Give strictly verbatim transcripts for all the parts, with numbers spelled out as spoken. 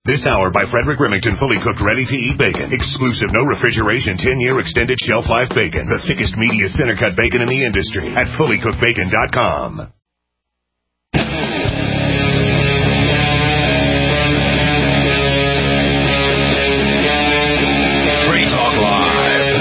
This hour by Frederick Remington, fully cooked, ready-to-eat bacon. Exclusive, no refrigeration, ten-year extended shelf life bacon. The thickest, meatiest, center-cut bacon in the industry at fully cooked bacon dot com. Free Talk Live.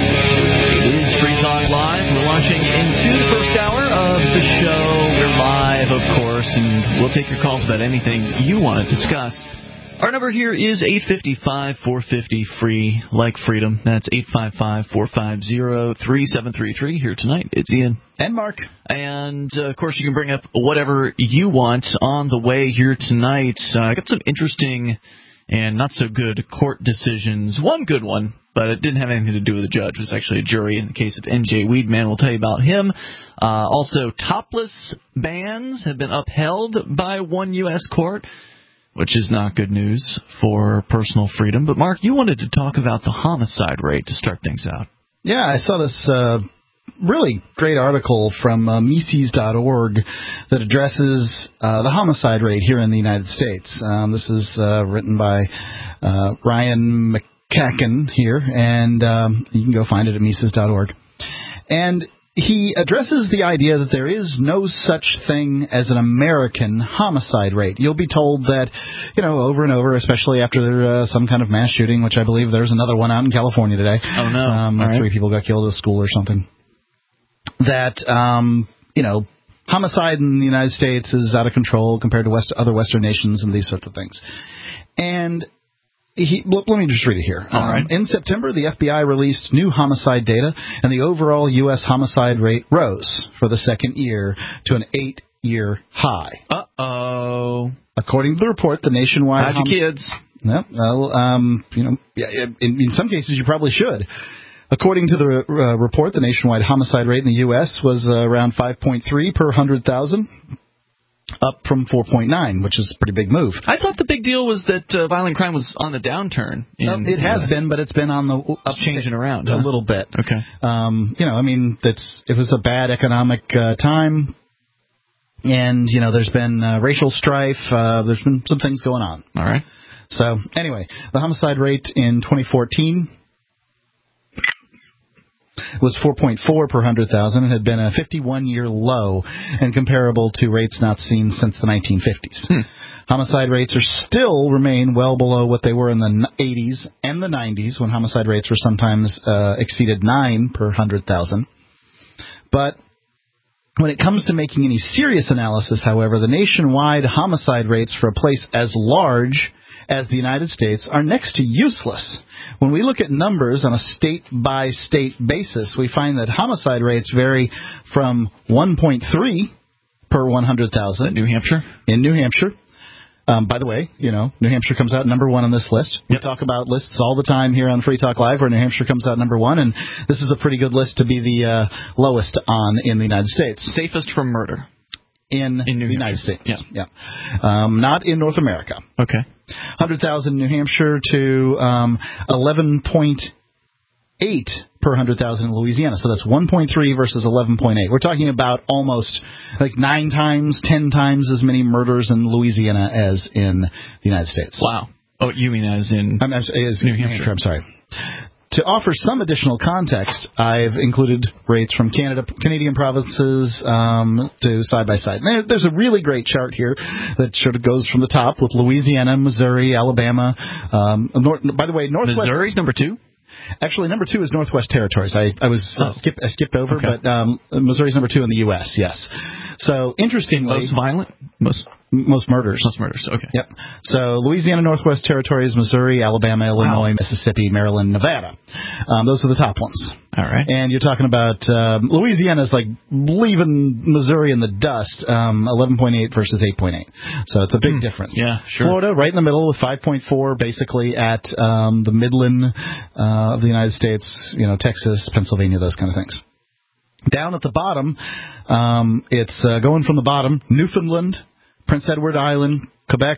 It is Free Talk Live. We're launching into the first hour of the show. We're live, of course, and we'll take your calls about anything you want to discuss. Our number here is eight five five, four five zero, free, like freedom. That's eight five five, four five zero, three seven three three. Here tonight, it's Ian. And Mark. And, uh, of course, you can bring up whatever you want on the way here tonight. Uh, I got some interesting and not so good court decisions. One good one, but it didn't have anything to do with the judge. It was actually a jury in the case of N J Weedman. We'll tell you about him. Uh, also, topless bans have been upheld by one U S court, which is not good news for personal freedom. But, Mark, you wanted to talk about the homicide rate to start things out. Yeah, I saw this uh, really great article from uh, Mises dot org that addresses uh, the homicide rate here in the United States. Um, this is uh, written by uh, Ryan McCacken here, and um, you can go find it at Mises dot org. And he addresses the idea that there is no such thing as an American homicide rate. You'll be told that, you know, over and over, especially after uh, some kind of mass shooting, which I believe there's another one out in California today. Oh, no. Um, All right. Three people got killed at a school or something. That, um, you know, homicide in the United States is out of control compared to West, other Western nations and these sorts of things. And He, let me just read it here. All right. Um, in September, the F B I released new homicide data, and the overall U S homicide rate rose for the second year to an eight-year high. Uh-oh. According to the report, the nationwide... Hide your kids. No, well, um, you know, yeah, in, in some cases, you probably should. According to the uh, report, the nationwide homicide rate in the U S was uh, around five point three per one hundred thousand. Up from four point nine, which is a pretty big move. I thought the big deal was that uh, violent crime was on the downturn. In, well, it has uh, been, but it's been on the up changing around a huh? little bit. Okay. Um, you know, I mean, it's it was a bad economic uh, time, and you know, there's been uh, racial strife. Uh, there's been some things going on. All right. So anyway, the homicide rate in twenty fourteen was four point four per one hundred thousand. It had been a fifty-one-year low and comparable to rates not seen since the nineteen fifties. Hmm. Homicide rates are still remain well below what they were in the eighties and the nineties, when homicide rates were sometimes uh, exceeded nine per one hundred thousand. But when it comes to making any serious analysis, however, the nationwide homicide rates for a place as large as the United States are next to useless. When we look at numbers on a state-by-state basis, we find that homicide rates vary from one point three per one hundred thousand. New Hampshire? In New Hampshire. Um, by the way, you know, New Hampshire comes out number one on this list. Yep. We talk about lists all the time here on Free Talk Live, where New Hampshire comes out number one, and this is a pretty good list to be the uh, lowest on in the United States. Safest from murder. In, in the New United Hampshire. States. Yeah. yeah. Um, not in North America. Okay. one hundred thousand New Hampshire to um, eleven point eight per one hundred thousand in Louisiana. So that's one point three versus eleven point eight. We're talking about almost like nine times, ten times as many murders in Louisiana as in the United States. Wow. Oh, you mean as in I'm, I'm, as New New Hampshire. Hampshire? I'm sorry. To offer some additional context, I've included rates from Canada, Canadian provinces um, to side by side. And there's a really great chart here that sort of goes from the top with Louisiana, Missouri, Alabama. Um, North, by the way, Northwest. Missouri's number two? Actually, number two is Northwest Territories. I, I was oh. uh, skip, I skipped over, okay. but um, Missouri's number two in the U S. Yes. So interestingly, most violent, most most murders. Most murders. Okay. Yep. So Louisiana, Northwest Territories, Missouri, Alabama, Illinois, wow. Mississippi, Maryland, Nevada. Um, those are the top ones. All right. And you're talking about um, Louisiana's like leaving Missouri in the dust. Um, eleven point eight versus eight point eight. So it's a big hmm. difference. Yeah. Sure. Florida, right in the middle with five point four, basically at um, the Midland uh, of the United States. You know, Texas, Pennsylvania, those kind of things. Down at the bottom, um, it's uh, going from the bottom, Newfoundland, Prince Edward Island, Quebec,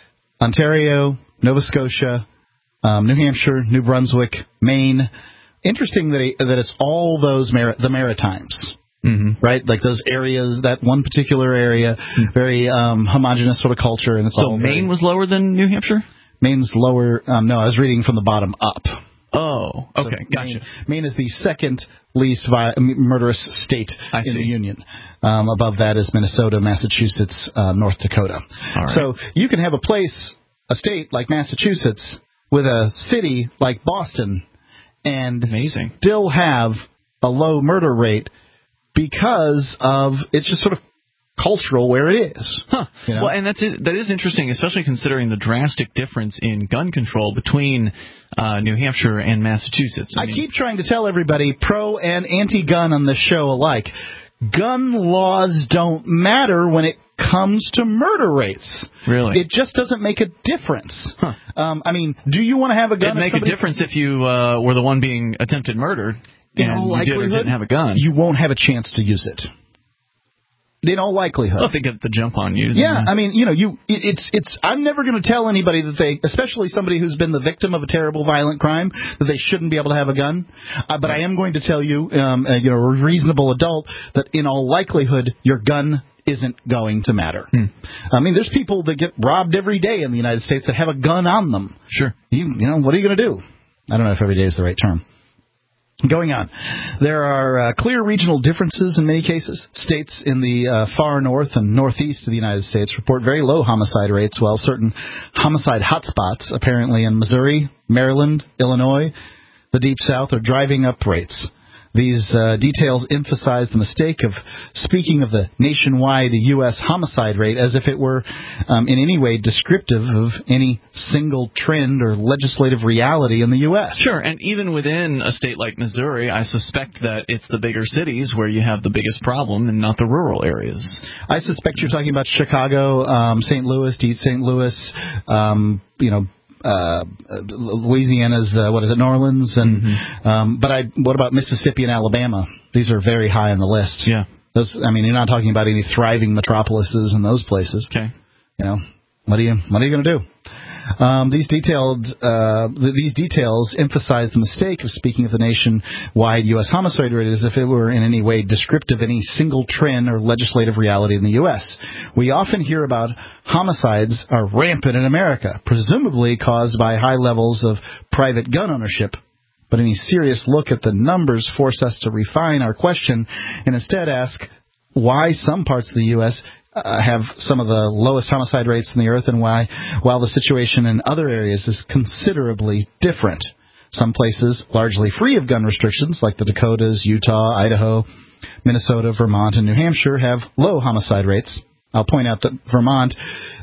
Ontario, Nova Scotia, um, New Hampshire, New Brunswick, Maine. Interesting that it, that it's all those Mar- the Maritimes, mm-hmm. right? Like those areas, that one particular area, very um, homogenous sort of culture. And it's so all Maine very, was lower than New Hampshire? Maine's lower. Um, no, I was reading from the bottom up. Oh, okay, so gotcha. Maine, Maine is the second least vi- murderous state I in see. the Union. Um, above that is Minnesota, Massachusetts, uh, North Dakota. All right. So you can have a place, a state like Massachusetts, with a city like Boston, and Amazing. still have a low murder rate because of it's just sort of cultural where it is. Huh. You know? Well, and that's it, that is interesting, especially considering the drastic difference in gun control between uh, New Hampshire and Massachusetts. I, I mean, keep trying to tell everybody, pro and anti-gun on this show alike, gun laws don't matter when it comes to murder rates. Really? It just doesn't make a difference. Huh. Um, I mean, do you want to have a gun? It'd make a difference if you uh, were the one being attempted murdered in and all you did or likelihood, didn't have a gun. You won't have a chance to use it. In all likelihood. Well, if they get the jump on you. Yeah, then, I mean, you know, you it, it's it's. I'm never going to tell anybody that they, especially somebody who's been the victim of a terrible violent crime, that they shouldn't be able to have a gun. Uh, but I am going to tell you, um, uh, you know, a reasonable adult, that in all likelihood, your gun isn't going to matter. Hmm. I mean, there's people that get robbed every day in the United States that have a gun on them. Sure. You, you know, what are you going to do? I don't know if every day is the right term. Going on, there are uh, clear regional differences in many cases. States in the uh, far north and northeast of the United States report very low homicide rates, while certain homicide hotspots, apparently in Missouri, Maryland, Illinois, the Deep South, are driving up rates. These uh, details emphasize the mistake of speaking of the nationwide U S homicide rate as if it were um, in any way descriptive of any single trend or legislative reality in the U S. Sure, and even within a state like Missouri, I suspect that it's the bigger cities where you have the biggest problem and not the rural areas. I suspect you're talking about Chicago, um, Saint Louis, East Saint Louis, um, you know, Uh, Louisiana's, uh, what is it, New Orleans, and mm-hmm. um, but I. What about Mississippi and Alabama? These are very high on the list. Yeah, those. I mean, you're not talking about any thriving metropolises in those places. Okay, you know, what are you what are you going to do? Um, these detailed uh, these details emphasize the mistake of speaking of the nationwide U S homicide rate as if it were in any way descriptive of any single trend or legislative reality in the U S. We often hear about homicides are rampant in America, presumably caused by high levels of private gun ownership. But any serious look at the numbers force us to refine our question and instead ask why some parts of the U S Uh, have some of the lowest homicide rates in the earth, and why, while the situation in other areas is considerably different. Some places largely free of gun restrictions, like the Dakotas, Utah, Idaho, Minnesota, Vermont, and New Hampshire, have low homicide rates. I'll point out that Vermont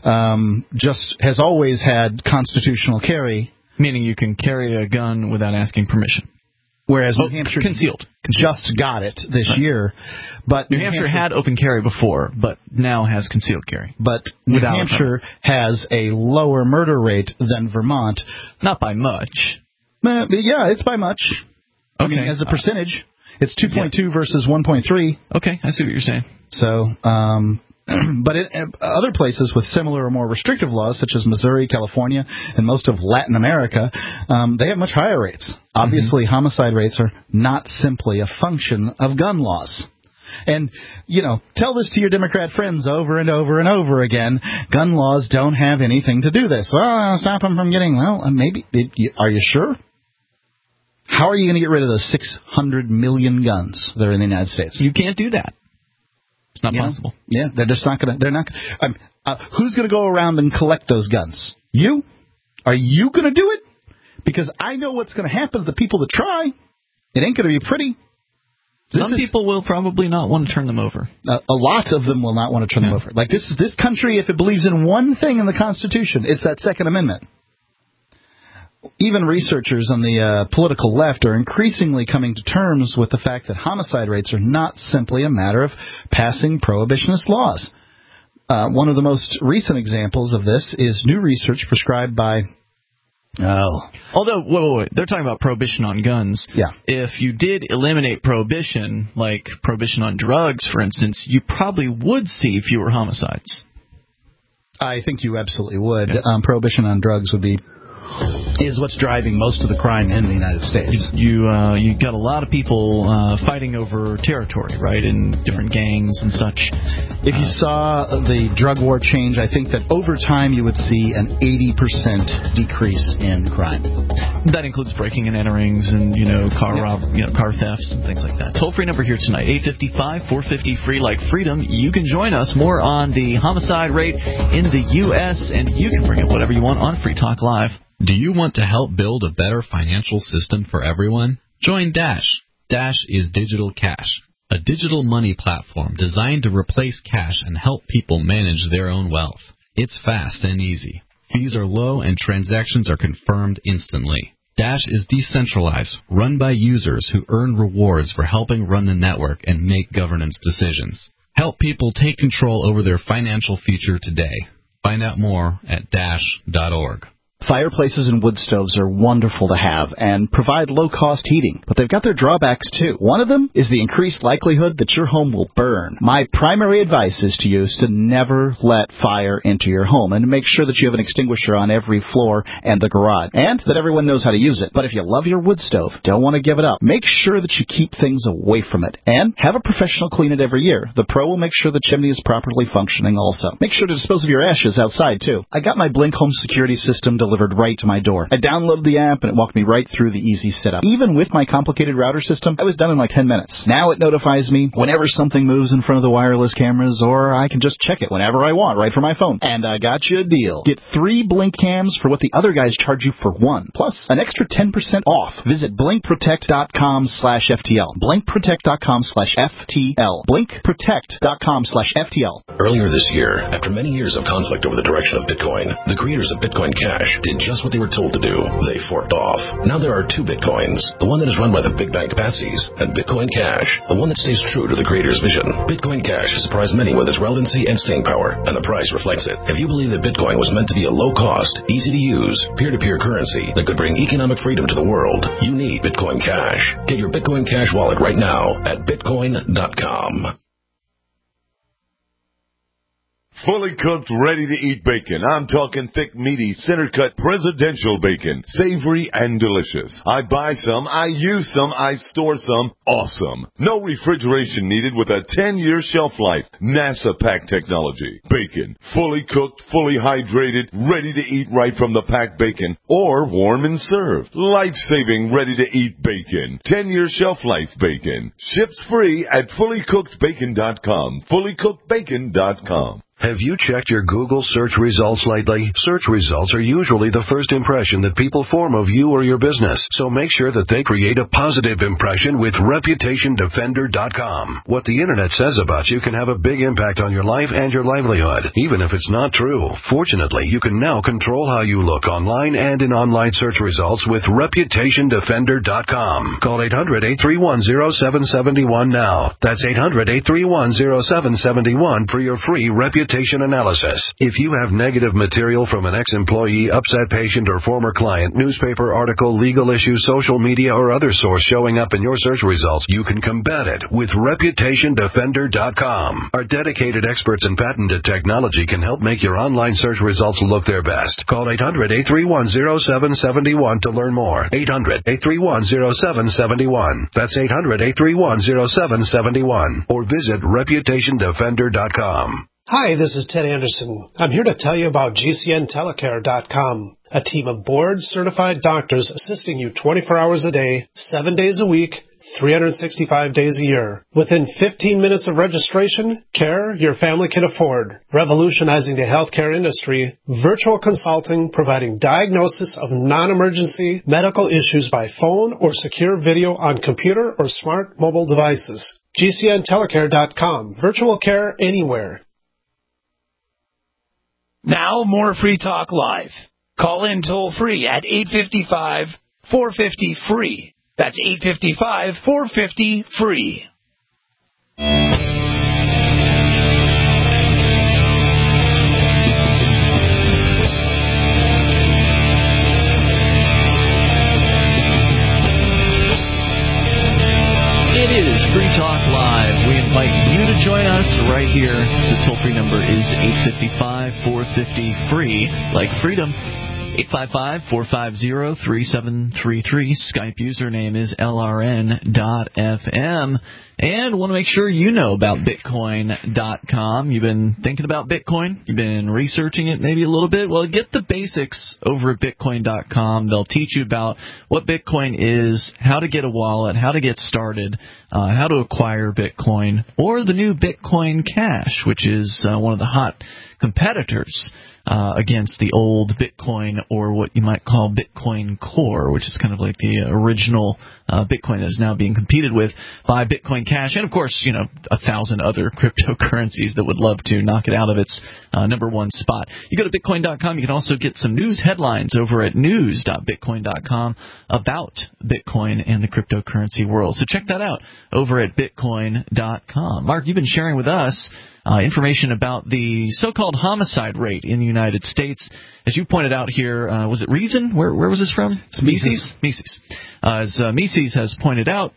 um, just has always had constitutional carry. Meaning you can carry a gun without asking permission. Whereas oh, New Hampshire concealed. just got it this right. year. But New, New Hampshire, Hampshire had open carry before, but now has concealed carry. But New Without Hampshire has a lower murder rate than Vermont. Not by much. Uh, yeah, it's by much. Okay. I mean, as a percentage, it's two point two yeah. versus one point three. Okay, I see what you're saying. So, um... but in other places with similar or more restrictive laws, such as Missouri, California, and most of Latin America, um, they have much higher rates. Obviously, mm-hmm. homicide rates are not simply a function of gun laws. And, you know, tell this to your Democrat friends over and over and over again. Gun laws don't have anything to do with this. Well, I'll stop them from getting, well, maybe. Are you sure? How are you going to get rid of those six hundred million guns that are in the United States? You can't do that. It's not yeah. possible. Yeah, they're just not going to. They're not. Um, uh, who's going to go around and collect those guns? You? Are you going to do it? Because I know what's going to happen to the people that try. It ain't going to be pretty. This Some is, people will probably not want to turn them over. Uh, a lot of them will not want to turn yeah. them over. Like this, this country, if it believes in one thing in the Constitution, it's that Second Amendment. Even researchers on the uh, political left are increasingly coming to terms with the fact that homicide rates are not simply a matter of passing prohibitionist laws. Uh, one of the most recent examples of this is new research prescribed by... Oh. Although, wait, wait, wait, they're talking about prohibition on guns. Yeah. If you did eliminate prohibition, like prohibition on drugs, for instance, you probably would see fewer homicides. I think you absolutely would. Yeah. Um, prohibition on drugs would be is what's driving most of the crime in the United States. You uh, you got a lot of people uh, fighting over territory, right, in different gangs and such. If you saw the drug war change, I think that over time you would see an eighty percent decrease in crime. That includes breaking and enterings and, you know, car yeah. rob, you know, car thefts and things like that. Toll-free number here tonight, eight five five, four five zero, free like freedom. You can join us. More on the homicide rate in the U S, and you can bring up whatever you want on Free Talk Live. Do you want to help build a better financial system for everyone? Join Dash. Dash is Digital Cash, a digital money platform designed to replace cash and help people manage their own wealth. It's fast and easy. Fees are low and transactions are confirmed instantly. Dash is decentralized, run by users who earn rewards for helping run the network and make governance decisions. Help people take control over their financial future today. Find out more at dash dot org. Fireplaces and wood stoves are wonderful to have and provide low-cost heating, but they've got their drawbacks too. One of them is the increased likelihood that your home will burn. My primary advice is to you is to never let fire into your home and make sure that you have an extinguisher on every floor and the garage, and that everyone knows how to use it. But if you love your wood stove, don't want to give it up, make sure that you keep things away from it and have a professional clean it every year. The pro will make sure the chimney is properly functioning also. Make sure to dispose of your ashes outside too. I got my Blink Home security system delivered delivered right to my door. I downloaded the app and it walked me right through the easy setup. Even with my complicated router system, I was done in like ten minutes. Now it notifies me whenever something moves in front of the wireless cameras, or I can just check it whenever I want right from my phone. And I got you a deal. Get three Blink cams for what the other guys charge you for one, plus an extra ten percent off. Visit blink protect dot com slash F T L. blink protect dot com slash F T L. blink protect dot com slash F T L. Earlier this year, after many years of conflict over the direction of Bitcoin, the creators of Bitcoin Cash did just what they were told to do. They forked off. Now there are two Bitcoins, the one that is run by the big bank patsies, and Bitcoin Cash, the one that stays true to the creator's vision. Bitcoin Cash has surprised many with its relevancy and staying power, and the price reflects it. If you believe that Bitcoin was meant to be a low-cost, easy-to-use, peer-to-peer currency that could bring economic freedom to the world, you need Bitcoin Cash. Get your Bitcoin Cash wallet right now at bitcoin dot com. Fully cooked, ready-to-eat bacon. I'm talking thick, meaty, center-cut presidential bacon. Savory and delicious. I buy some, I use some, I store some. Awesome. No refrigeration needed with a ten-year shelf life. NASA pack technology. Bacon. Fully cooked, fully hydrated, ready to eat right from the packed bacon. Or warm and served. Life-saving, ready-to-eat bacon. ten-year shelf life bacon. Ships free at fully cooked bacon dot com. fully cooked bacon dot com. Have you checked your Google search results lately? Search results are usually the first impression that people form of you or your business, so make sure that they create a positive impression with reputation defender dot com. What the internet says about you can have a big impact on your life and your livelihood, even if it's not true. Fortunately, you can now control how you look online and in online search results with reputation defender dot com. Call eight hundred, eight three one, zero seven seven one now. That's eight hundred, eight three one, zero seven seven one for your free reputation analysis. If you have negative material from an ex-employee, upset patient, or former client, newspaper article, legal issue, social media, or other source showing up in your search results, you can combat it with reputation defender dot com. Our dedicated experts in patented technology can help make your online search results look their best. Call eight hundred, eight three one, zero seven seven one to learn more. eight hundred, eight three one, zero seven seven one. That's eight hundred, eight three one, zero seven seven one. Or visit reputation defender dot com. Hi, this is Ted Anderson. I'm here to tell you about G C N telecare dot com, a team of board-certified doctors assisting you twenty-four hours a day, seven days a week, three hundred sixty-five days a year. Within fifteen minutes of registration, care your family can afford. Revolutionizing the healthcare industry, virtual consulting providing diagnosis of non-emergency medical issues by phone or secure video on computer or smart mobile devices. G C N telecare dot com, virtual care anywhere. Now, more Free Talk Live. Call in toll-free at eight five five, four five zero, free. That's eight five five, four five zero, free. It is Free Talk Live. We invite you to join us right here. The toll-free number is eight five five, four five zero, free, like freedom. eight five five, four five zero, three seven three three. Skype username is L R N dot F M. And want to make sure you know about Bitcoin dot com. You've been thinking about Bitcoin. You've been researching it maybe a little bit. Well, get the basics over at Bitcoin dot com. They'll teach you about what Bitcoin is, how to get a wallet, how to get started, uh, how to acquire Bitcoin, or the new Bitcoin Cash, which is uh, one of the hot competitors uh, against the old Bitcoin, or what you might call Bitcoin Core, which is kind of like the original uh, Bitcoin that is now being competed with by Bitcoin Cash, and of course, you know, a thousand other cryptocurrencies that would love to knock it out of its uh, number one spot. You go to Bitcoin dot com, you can also get some news headlines over at news dot bitcoin dot com about Bitcoin and the cryptocurrency world. So check that out over at Bitcoin dot com. Mark, you've been sharing with us Uh, information about the so-called homicide rate in the United States. As you pointed out here, uh, was it Reason? Where, where was this from? It's Mises. Mises. Uh, as uh, Mises has pointed out,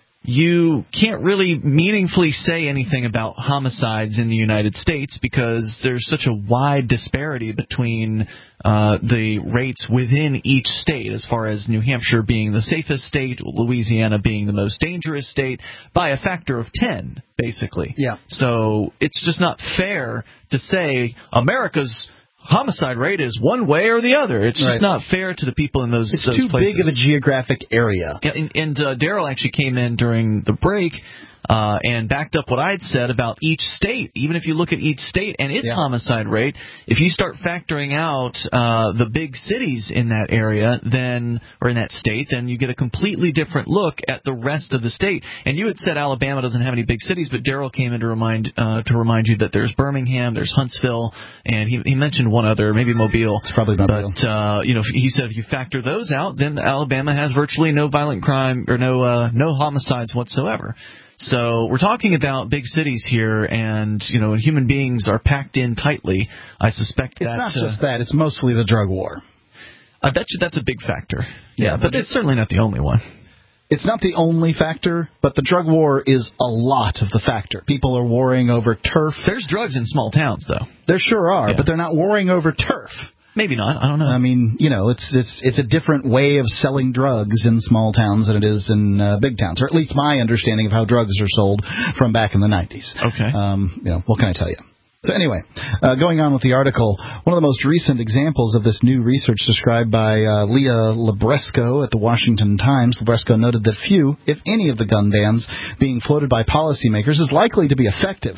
you can't really meaningfully say anything about homicides in the United States because there's such a wide disparity between uh, the rates within each state, as far as New Hampshire being the safest state, Louisiana being the most dangerous state, by a factor of ten, basically. Yeah. So it's just not fair to say America's homicide rate is one way or the other. It's just right. not fair to the people in those, it's those too places. big of a geographic area. Yeah, and, and uh, Daryl actually came in during the break uh, and backed up what I had said about each state. Even if you look at each state and its yeah. homicide rate, if you start factoring out uh, the big cities in that area, then or in that state, then you get a completely different look at the rest of the state. And you had said Alabama doesn't have any big cities, but Daryl came in to remind uh, to remind you that there's Birmingham, there's Huntsville, and he, he mentioned one other, maybe Mobile. It's probably Mobile. But uh, you know, he said if you factor those out, then Alabama has virtually no violent crime or no uh, no homicides whatsoever. So we're talking about big cities here, and you know, human beings are packed in tightly. I suspect it's that not uh, just that; it's mostly the drug war. I bet you that's a big factor. Yeah, Yeah, but but it's certainly not the only one. It's not the only factor, but the drug war is a lot of the factor. People are warring over turf. There's drugs in small towns, though. There sure are, Yeah. but they're not warring over turf. Maybe not. I don't know. I mean, you know, it's it's it's a different way of selling drugs in small towns than it is in uh, big towns, or at least my understanding of how drugs are sold from back in the nineties. Okay. Um, you know, what can I tell you? So anyway, uh, going on with the article, one of the most recent examples of this new research described by uh, Leah Libresco at the Washington Times. Libresco noted that few, if any, of the gun bans being floated by policymakers is likely to be effective.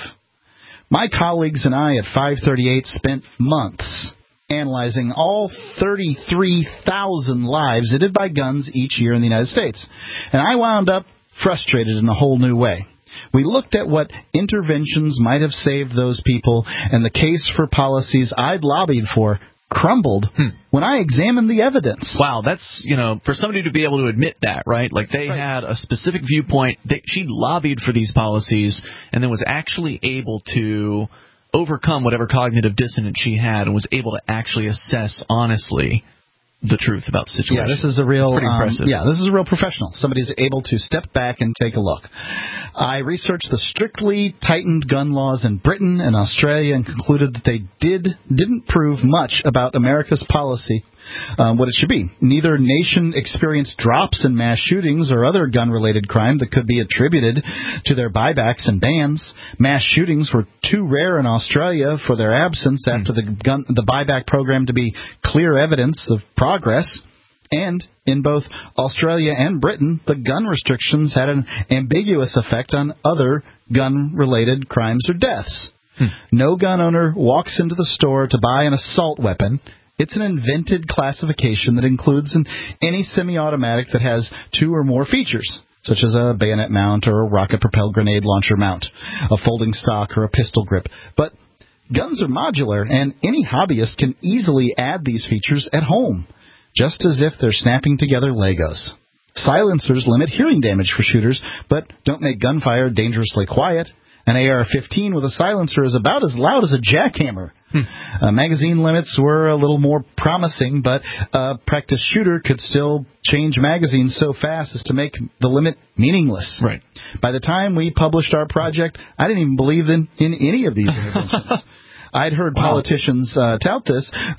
My colleagues and I at five thirty-eight spent months analyzing all thirty-three thousand lives ended by guns each year in the United States. And I wound up frustrated in a whole new way. We looked at what interventions might have saved those people, and the case for policies I'd lobbied for crumbled hmm. when I examined the evidence. Wow, that's, you know, for somebody to be able to admit that, right? Like they right. had a specific viewpoint. They, she lobbied for these policies and then was actually able to overcome whatever cognitive dissonance she had and was able to actually assess honestly the truth about the situation. Yeah, this is a real, pretty um, impressive. Yeah, this is a real professional. Somebody's able to step back and take a look. I researched the strictly tightened gun laws in Britain and Australia and concluded that they did didn't prove much about America's policy. Um, what it should be. Neither nation experienced drops in mass shootings or other gun-related crime that could be attributed to their buybacks and bans. Mass shootings were too rare in Australia for their absence after mm. the gun, the buyback program to be clear evidence of progress. And in both Australia and Britain, the gun restrictions had an ambiguous effect on other gun-related crimes or deaths. Hmm. No gun owner walks into the store to buy an assault weapon. It's an invented classification that includes an, any semi-automatic that has two or more features, such as a bayonet mount or a rocket-propelled grenade launcher mount, a folding stock or a pistol grip. But guns are modular, and any hobbyist can easily add these features at home, just as if they're snapping together Legos. Silencers limit hearing damage for shooters, but don't make gunfire dangerously quiet. An A R fifteen with a silencer is about as loud as a jackhammer. Hmm. Uh, magazine limits were a little more promising, but a practice shooter could still change magazines so fast as to make the limit meaningless. Right. By the time we published our project, I didn't even believe in, in any of these interventions. I'd heard wow. politicians uh, tout this, but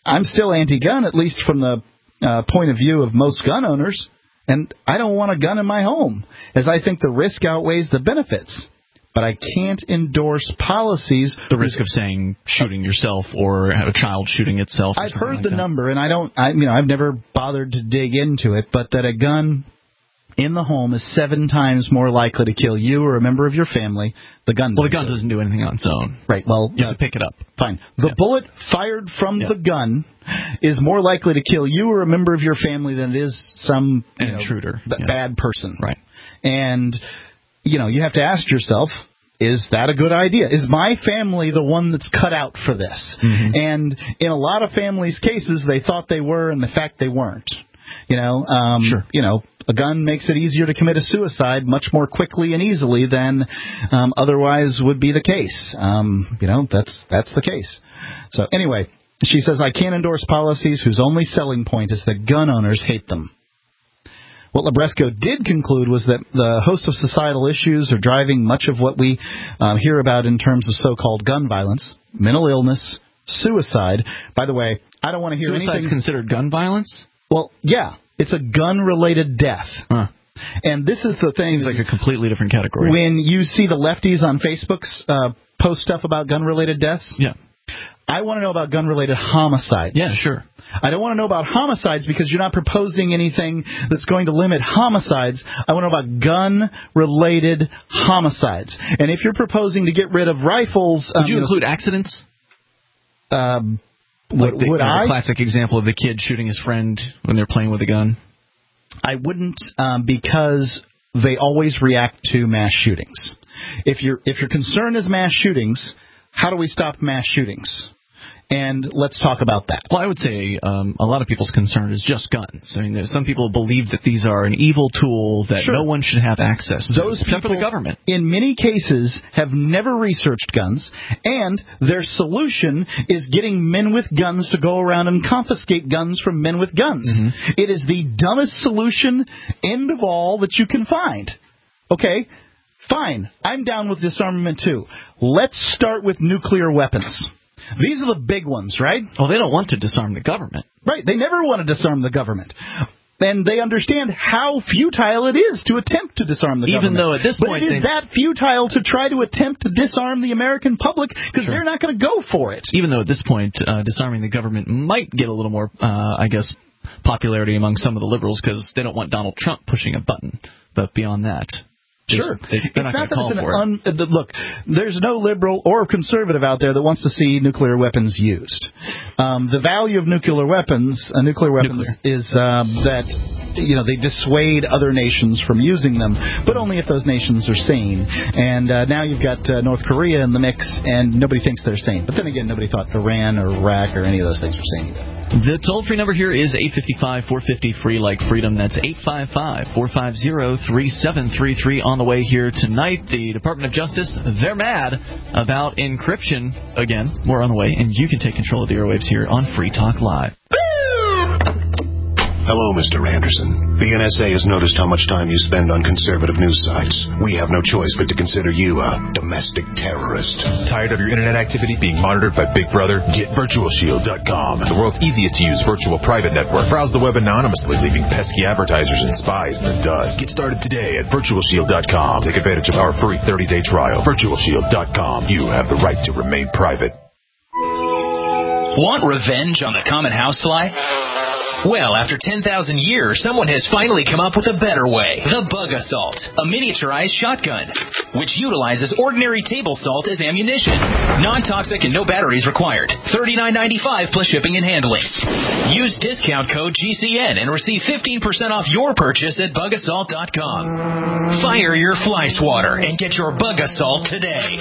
I'm still anti-gun, at least from the uh, point of view of most gun owners, and I don't want a gun in my home, as I think the risk outweighs the benefits. But I can't endorse policies. The risk of saying shooting yourself or a child shooting itself. I've heard like the that. number, and I don't. I you know I've never bothered to dig into it, but that a gun in the home is seven times more likely to kill you or a member of your family. The gun. Well, the gun doesn't do anything on its own. Right. Well, you uh, have to pick it up. Fine. The yeah. bullet fired from yeah. the gun is more likely to kill you or a member of your family than it is some An you know, intruder, b- yeah. bad person. Right. And you know you have to ask yourself, is that a good idea? Is my family the one that's cut out for this? Mm-hmm. And in a lot of families' cases, they thought they were, and the fact they weren't. You know, um, sure. you know, a gun makes it easier to commit a suicide much more quickly and easily than um, otherwise would be the case. Um, you know, that's that's the case. So anyway, she says, I can't endorse policies whose only selling point is that gun owners hate them. What Libresco did conclude was that the host of societal issues are driving much of what we um, hear about in terms of so-called gun violence, mental illness, suicide. By the way, I don't want to hear Suicide's anything... considered gun violence? Well, yeah. It's a gun-related death. Huh. And this is the thing... Seems like a completely different category. When you see the lefties on Facebook uh, post stuff about gun-related deaths... Yeah. I want to know about gun-related homicides. Yeah, sure. I don't want to know about homicides because you're not proposing anything that's going to limit homicides. I want to know about gun-related homicides. And if you're proposing to get rid of rifles... Would um, you, you include know, accidents? Um, like would the, would you know, I? The classic example of the kid shooting his friend when they're playing with a gun? I wouldn't um, because they always react to mass shootings. If, you're, if your concern is mass shootings, how do we stop mass shootings? And let's talk about that. Well, I would say um, a lot of people's concern is just guns. I mean, some people believe that these are an evil tool that sure. no one should have access to, Those except people, for the government. In many cases, have never researched guns, and their solution is getting men with guns to go around and confiscate guns from men with guns. Mm-hmm. It is the dumbest solution, end of all, that you can find. Okay, fine. I'm down with disarmament, too. Let's start with nuclear weapons. These are the big ones, right? Well, they don't want to disarm the government. Right. They never want to disarm the government. And they understand how futile it is to attempt to disarm the Even government. Even though at this but point... it is they... that futile to try to attempt to disarm the American public because sure. they're not going to go for it. Even though at this point, uh, disarming the government might get a little more, uh, I guess, popularity among some of the liberals because they don't want Donald Trump pushing a button. But beyond that... Sure. They, it's not, not that call it's an for un, uh, look, there's no liberal or conservative out there that wants to see nuclear weapons used. Um, the value of nuclear weapons, uh, nuclear weapons, nuclear. is um, that you know they dissuade other nations from using them, but only if those nations are sane. And uh, now you've got uh, North Korea in the mix, and nobody thinks they're sane. But then again, nobody thought Iran or Iraq or any of those things were sane either. The toll-free number here is eight five five, four five zero, free like freedom. That's eight five five, four five zero, three seven three three. On the way here tonight, the Department of Justice, they're mad about encryption again. More on the way, and you can take control of the airwaves here on Free Talk Live. Hello, Mister Anderson. The N S A has noticed how much time you spend on conservative news sites. We have no choice but to consider you a domestic terrorist. Tired of your internet activity being monitored by Big Brother? Get Virtual Shield dot com, the world's easiest to use virtual private network. Browse the web anonymously, leaving pesky advertisers and spies in the dust. Get started today at Virtual Shield dot com. Take advantage of our free thirty-day trial. Virtual Shield dot com. You have the right to remain private. Want revenge on the common housefly? Well, after ten thousand years, someone has finally come up with a better way. The Bug Assault, a miniaturized shotgun, which utilizes ordinary table salt as ammunition. Non-toxic and no batteries required. thirty-nine ninety-five plus shipping and handling. Use discount code G C N and receive fifteen percent off your purchase at Bug Assault dot com. Fire your fly swatter and get your Bug Assault today.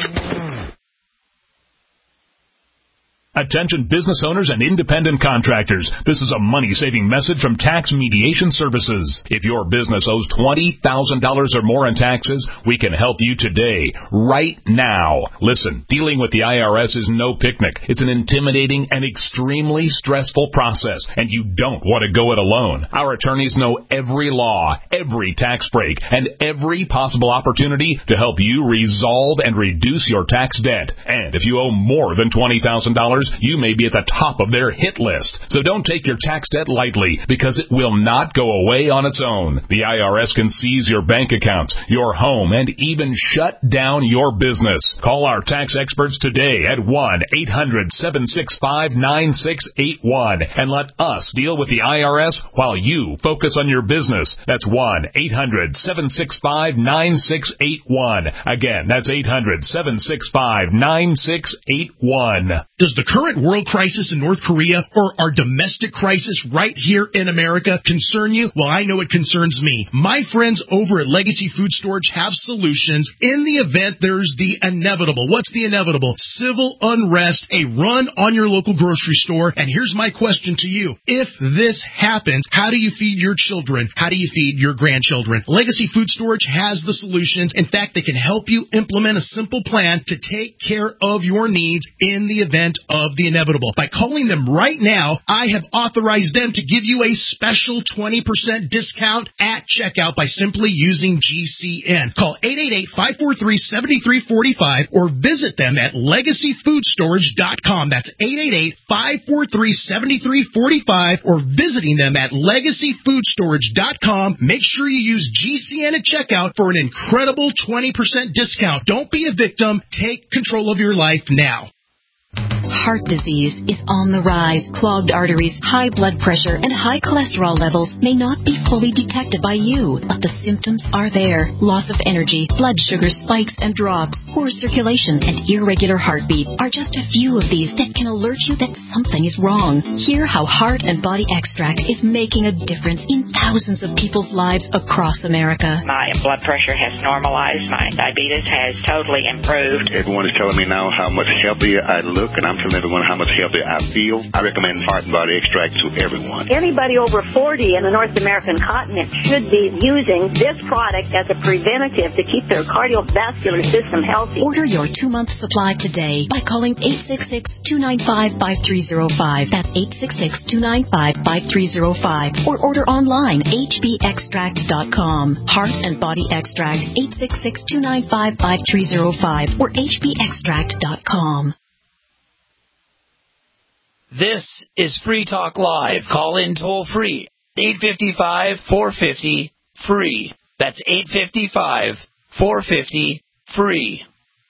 Attention business owners and independent contractors. This is a money-saving message from Tax Mediation Services. If your business owes twenty thousand dollars or more in taxes, we can help you today, right now. Listen, dealing with the I R S is no picnic. It's an intimidating and extremely stressful process, and you don't want to go it alone. Our attorneys know every law, every tax break, and every possible opportunity to help you resolve and reduce your tax debt. And if you owe more than twenty thousand dollars, customers, you may be at the top of their hit list. So don't take your tax debt lightly, because it will not go away on its own. The I R S can seize your bank accounts, your home, and even shut down your business. Call our tax experts today at one eight hundred seven six five nine six eight one and let us deal with the I R S while you focus on your business. That's one eight hundred seven six five nine six eight one. Again, that's eight hundred seven six five nine six eight one. Does the current world crisis in North Korea or our domestic crisis right here in America concern you? Well, I know it concerns me. My friends over at Legacy Food Storage have solutions in the event there's the inevitable. What's the inevitable? Civil unrest, a run on your local grocery store. And here's my question to you. If this happens, how do you feed your children? How do you feed your grandchildren? Legacy Food Storage has the solutions. In fact, they can help you implement a simple plan to take care of your needs in the event of the inevitable. By calling them right now, I have authorized them to give you a special twenty percent discount at checkout by simply using G C N. Call eight eight eight, five four three, seven three four five or visit them at legacy food storage dot com. That's eight eight eight, five four three, seven three four five or visiting them at legacy food storage dot com. Make sure you use G C N at checkout for an incredible twenty percent discount. Don't be a victim. Take control of your life now. Heart disease is on the rise. Clogged arteries, high blood pressure, and high cholesterol levels may not be fully detected by you, but the symptoms are there. Loss of energy, blood sugar spikes and drops, poor circulation, and irregular heartbeat are just a few of these that can alert you that something is wrong. Hear how Heart and Body Extract is making a difference in thousands of people's lives across America. My blood pressure has normalized. My diabetes has totally improved. Everyone is telling me now how much healthier I look, and I'm telling everyone how much healthier I feel. I recommend Heart and Body Extract to everyone. Anybody over forty in the North American continent should be using this product as a preventative to keep their cardiovascular system healthy. Order your two-month supply today by calling eight six six, two nine five, five three zero five. That's eight six six, two nine five, five three zero five. Or order online, h b extract dot com. Heart and Body Extract, eight six six, two nine five, five three zero five or h b extract dot com. This is Free Talk Live. Call in toll free. eight five five, four five zero, free. That's eight five five, four five zero, free.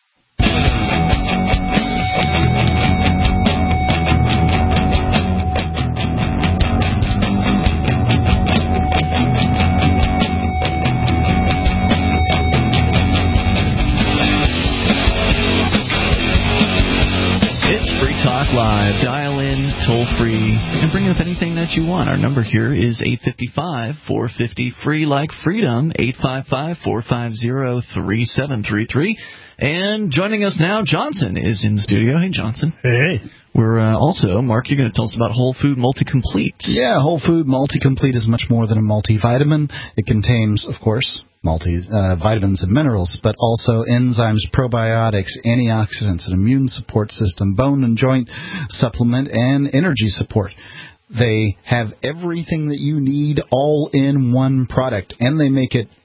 Talk Live. Dial in, toll free, and bring up anything that you want. Our number here is eight five five, four five zero, free like freedom, eight five five, four five zero, three seven three three. And joining us now, Johnson is in the studio. Hey, Johnson. Hey. We're uh, also, Mark, you're going to tell us about Whole Food Multi-Complete. Yeah, Whole Food Multi-Complete is much more than a multivitamin. It contains, of course, multi uh, vitamins and minerals, but also enzymes, probiotics, antioxidants, an immune support system, bone and joint supplement, and energy support. They have everything that you need all in one product, and they make it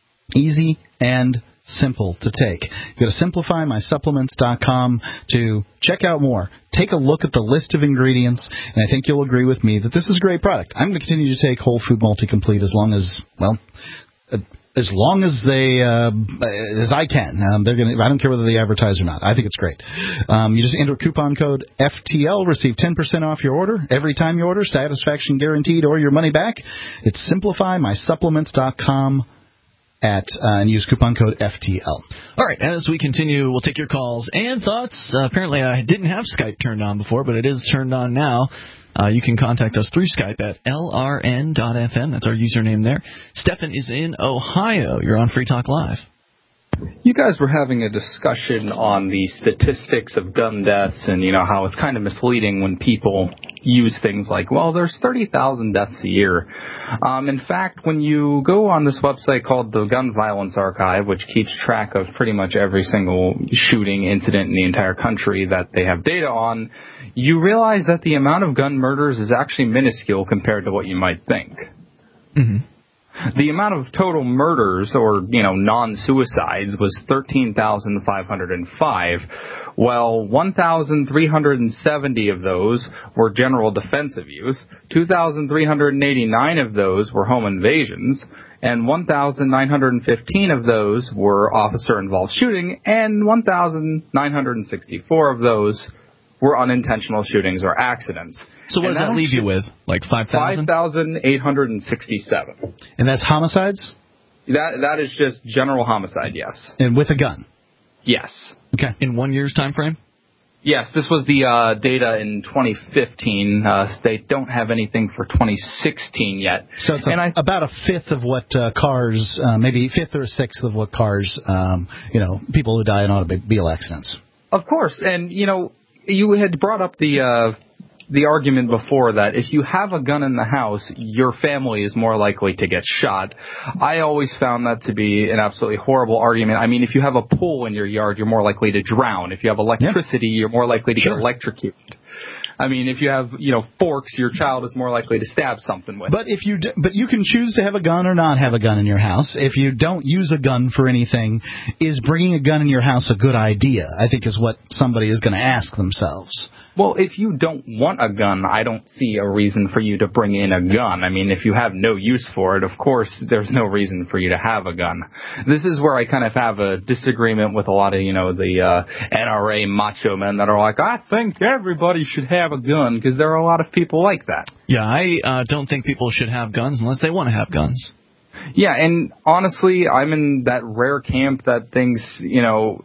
easy and simple to take. Go to simplify my supplements dot com to check out more. Take a look at the list of ingredients, and I think you'll agree with me that this is a great product. I'm going to continue to take Whole Food Multi-Complete as long as, well, uh, as long as they, uh, as I can. Um, they're gonna. I don't care whether they advertise or not. I think it's great. Um, you just enter coupon code F T L, receive ten percent off your order every time you order, satisfaction guaranteed, or your money back. It's simplify my supplements dot com. At uh, and use coupon code F T L. All right, as we continue, we'll take your calls and thoughts. Uh, apparently, I didn't have Skype turned on before, but it is turned on now. Uh, you can contact us through Skype at L R N dot F M. That's our username there. Stefan is in Ohio. You're on Free Talk Live. You guys were having a discussion on the statistics of gun deaths and, you know, how it's kind of misleading when people use things like, well, there's thirty thousand deaths a year. Um, in fact, when you go on this website called the Gun Violence Archive, which keeps track of pretty much every single shooting incident in the entire country that they have data on, you realize that the amount of gun murders is actually minuscule compared to what you might think. Mm-hmm. The amount of total murders, or, you know, non-suicides, was thirteen thousand five hundred five, Well, one thousand three hundred seventy of those were general defensive use, two thousand three hundred eighty-nine of those were home invasions, and one thousand nine hundred fifteen of those were officer-involved shooting, and one thousand nine hundred sixty-four of those were unintentional shootings or accidents. So what and does that leave should, you with? Like five thousand? five thousand eight hundred sixty-seven. And that's homicides? That That is just general homicide, yes. And with a gun? Yes. Okay. In one year's time frame? Yes, this was the uh, data in twenty fifteen. Uh, they don't have anything for twenty sixteen yet. So it's a, and I, about a fifth of what uh, cars, uh, maybe fifth or a sixth of what cars, um, you know, people who die in automobile accidents. Of course. And, you know, you had brought up the uh, the argument before that if you have a gun in the house, your family is more likely to get shot. I always found that to be an absolutely horrible argument. I mean, if you have a pool in your yard, you're more likely to drown. If you have electricity, yeah. you're more likely to sure. get electrocuted. I mean, if you have, you know, forks, your child is more likely to stab something with. But if you, d- but you can choose to have a gun or not have a gun in your house. If you don't use a gun for anything, is bringing a gun in your house a good idea? I think is what somebody is going to ask themselves. Well, if you don't want a gun, I don't see a reason for you to bring in a gun. I mean, if you have no use for it, of course, there's no reason for you to have a gun. This is where I kind of have a disagreement with a lot of, you know, the uh, N R A macho men that are like, I think everybody should have a gun, because there are a lot of people like that. Yeah, I uh, don't think people should have guns unless they want to have guns. Yeah, and honestly, I'm in that rare camp that thinks, you know,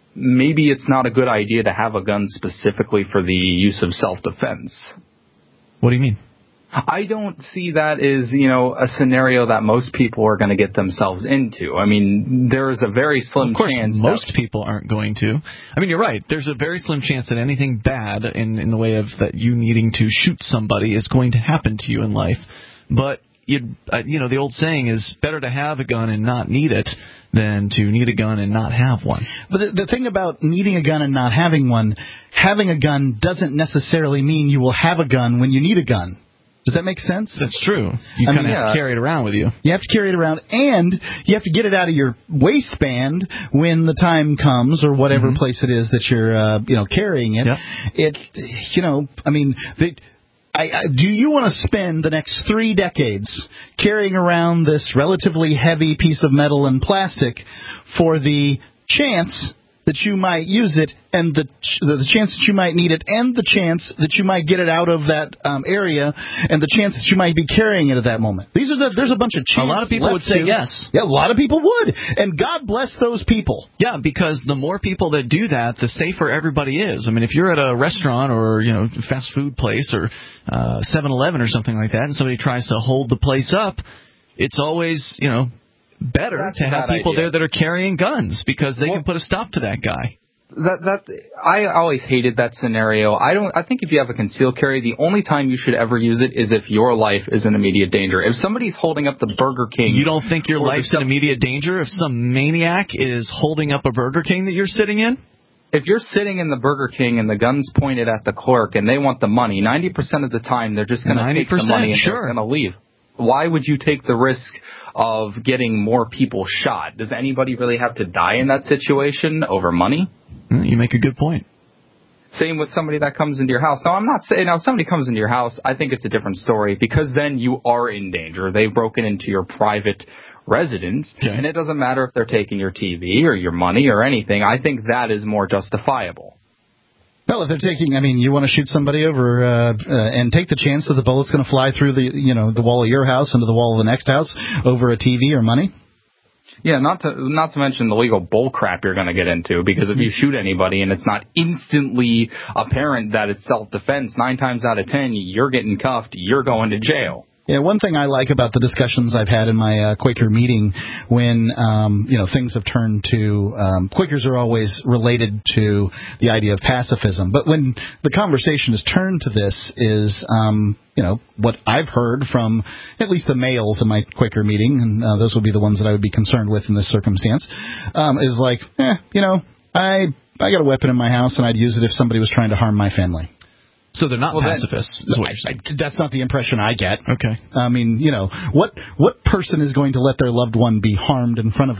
maybe it's not a good idea to have a gun specifically for the use of self-defense. What do you mean? I don't see that as, you know, a scenario that most people are going to get themselves into. I mean, there is a very slim well, of course, chance most that people aren't going to. I mean, you're right. There's a very slim chance that anything bad in, in the way of that you needing to shoot somebody is going to happen to you in life. But, you uh, you know, the old saying is better to have a gun and not need it than to need a gun and not have one. But the, the thing about needing a gun and not having one, having a gun doesn't necessarily mean you will have a gun when you need a gun. Does that make sense? That's true. You kind of have to carry it around with you. You have to carry it around, and you have to get it out of your waistband when the time comes, or whatever mm-hmm. place it is that you're, uh, you know, carrying it. Yep. It, you know, I mean, the, I, I, do you want to spend the next three decades carrying around this relatively heavy piece of metal and plastic for the chance that you might use it, and the the chance that you might need it, and the chance that you might get it out of that um, area, and the chance that you might be carrying it at that moment? These are the, there's a bunch of chances. A lot of people would say to, yes. Yeah, a lot of people would, and God bless those people. Yeah, because the more people that do that, the safer everybody is. I mean, if you're at a restaurant or, you know, fast food place or uh, seven eleven or something like that, and somebody tries to hold the place up, it's always, you know, better That's to have people idea. there that are carrying guns, because they well, can put a stop to that guy. That that I always hated that scenario. I don't. I think if you have a concealed carry, the only time you should ever use it is if your life is in immediate danger. If somebody's holding up the Burger King, you don't think your life's in immediate danger if some maniac is holding up a Burger King that you're sitting in? If you're sitting in the Burger King and the gun's pointed at the clerk and they want the money, ninety percent of the time they're just going to take the money and sure. they're going to leave. Why would you take the risk of getting more people shot? Does anybody really have to die in that situation over money? You make a good point. Same with somebody that comes into your house. Now, I'm not saying, now, if somebody comes into your house, I think it's a different story, because then you are in danger. They've broken into your private residence, okay. and it doesn't matter if they're taking your T V or your money or anything. I think that is more justifiable. Well, if they're taking, I mean, you want to shoot somebody over uh, uh, and take the chance that the bullet's going to fly through the, you know, the wall of your house into the wall of the next house over a T V or money? Yeah, not to not to mention the legal bull crap you're going to get into, because if you shoot anybody and it's not instantly apparent that it's self-defense, nine times out of ten, you're getting cuffed, you're going to jail. Yeah, one thing I like about the discussions I've had in my uh, Quaker meeting when, um, you know, things have turned to, um, Quakers are always related to the idea of pacifism. But when the conversation has turned to this is, um, you know, what I've heard from at least the males in my Quaker meeting, and uh, those would be the ones that I would be concerned with in this circumstance, um, is like, eh, you know, I, I got a weapon in my house and I'd use it if somebody was trying to harm my family. So they're not well, pacifists, then, is what I, I, that's not the impression I get. Okay. I mean, you know, what what person is going to let their loved one be harmed in front of them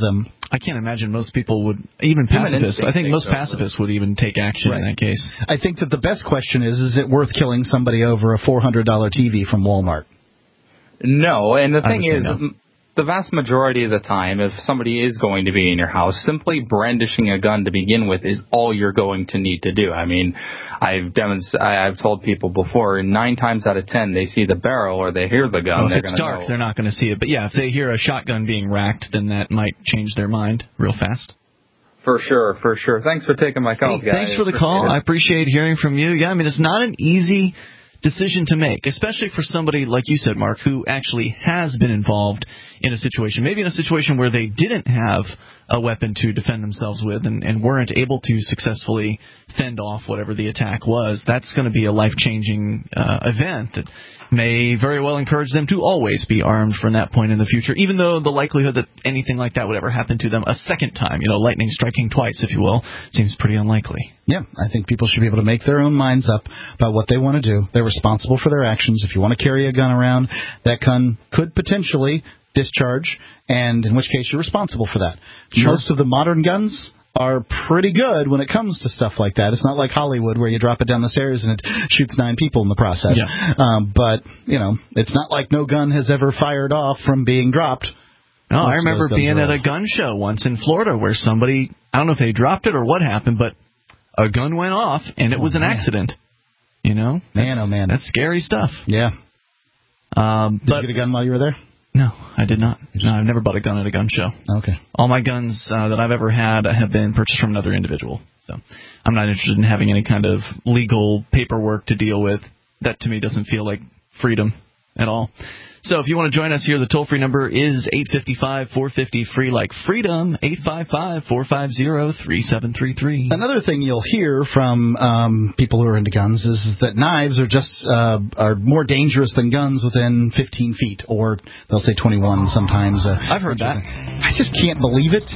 I can't imagine most people would, even pacifists, I think most so, pacifists would even take action Right. in that case. I think that the best question is, is it worth killing somebody over a four hundred dollars T V from Walmart? No, and the I thing would say is, no. the vast majority of the time, if somebody is going to be in your house, simply brandishing a gun to begin with is all you're going to need to do. I mean, I've demonst- I've told people before, nine times out of ten, they see the barrel or they hear the gun. Oh, they're if it's gonna dark, know. they're not going to see it. But yeah, if they hear a shotgun being racked, then that might change their mind real fast. For sure, for sure. Thanks for taking my call, Hey, guys. thanks for the call. I appreciate hearing from you. Yeah, I mean, it's not an easy decision to make, especially for somebody like you said, Mark, who actually has been involved in a situation, maybe in a situation where they didn't have a weapon to defend themselves with and, and weren't able to successfully fend off whatever the attack was. That's going to be a life-changing uh, event that may very well encourage them to always be armed from that point in the future, even though the likelihood that anything like that would ever happen to them a second time, you know, lightning striking twice, if you will, seems pretty unlikely. Yeah, I think people should be able to make their own minds up about what they want to do. They're responsible for their actions. If you want to carry a gun around, that gun could potentially discharge, and in which case you're responsible for that. Sure. Most of the modern guns are pretty good when it comes to stuff like that. It's not like Hollywood where you drop it down the stairs and it shoots nine people in the process. Yeah. Um, but, you know, it's not like no gun has ever fired off from being dropped. No, I Most of remember those guns being are at a old. gun show once in Florida where somebody, I don't know if they dropped it or what happened, but a gun went off and it was an man. accident. You know? Man, oh man. That's scary stuff. Yeah. Um, Did but you get a gun while you were there? No, I did not. No, I've never bought a gun at a gun show. Okay. All my guns uh, that I've ever had have been purchased from another individual. So I'm not interested in having any kind of legal paperwork to deal with. That to me doesn't feel like freedom at all. So if you want to join us here, the toll-free number is eight five five, four five zero, free like freedom, eight five five, four five zero, three seven three three. Another thing you'll hear from um, people who are into guns is that knives are just uh, are more dangerous than guns within fifteen feet, or they'll say twenty-one sometimes. Uh, I've heard that. I just can't believe it.